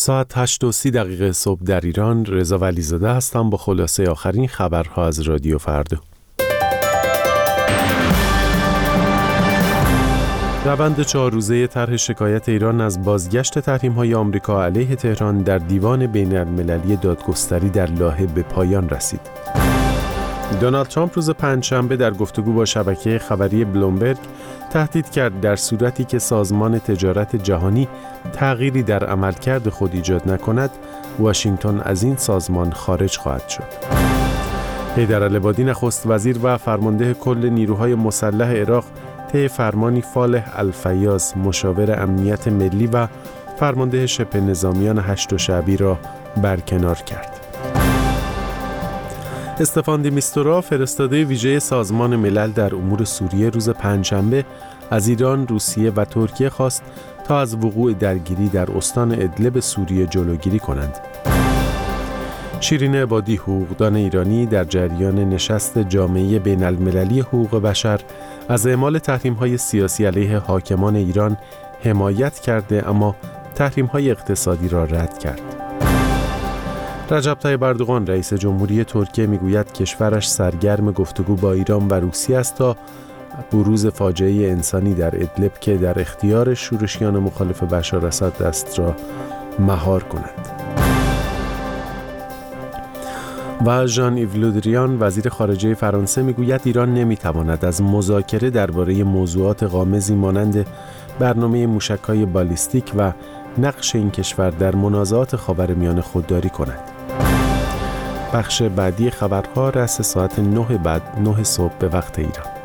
ساعت 8:30 صبح در ایران. رضا ولیزاده هستم با خلاصه آخرین خبرها از رادیو فردا. روند 4 روزه طرح شکایت ایران از بازگشت تحریم‌های آمریکا علیه تهران در دیوان بین‌المللی دادگستری در لاهه به پایان رسید. دونالد ترامپ روز پنجشنبه در گفتگو با شبکه خبری بلومبرگ تهدید کرد در صورتی که سازمان تجارت جهانی تغییری در عملکرد خود ایجاد نکند، واشنگتن از این سازمان خارج خواهد شد. حیدرالعبادی نخست وزیر و فرمانده کل نیروهای مسلح عراق طی فرمانی فالح الفیاض مشاور امنیت ملی و فرمانده شبه نظامیان هشت شعبی را برکنار کرد. استفان دی میستورا فرستاده ویژه سازمان ملل در امور سوریه روز پنجشنبه از ایران، روسیه و ترکیه خواست تا از وقوع درگیری در استان ادلب سوریه جلوگیری کنند. شیرین عبادی حقوقدان ایرانی در جریان نشست جامعه بین المللی حقوق بشر از اعمال تحریم‌های سیاسی علیه حاکمان ایران حمایت کرده، اما تحریم‌های اقتصادی را رد کرد. رجب طیب اردوغان رئیس جمهوری ترکیه میگوید کشورش سرگرم گفتگو با ایران و روسیه است تا بروز فاجعه انسانی در ادلب که در اختیار شورشیان مخالف بشار اسد است را مهار کند. و ژان ایو له دریان وزیر خارجه فرانسه میگوید ایران نمیتواند از مذاکره درباره موضوعات غامضی مانند برنامه موشک‌های بالیستیک و نقش این کشور در منازعات خاورمیانه خودداری کند. بخش بعدی خبرها رأس ساعت 9 صبح به وقت ایران.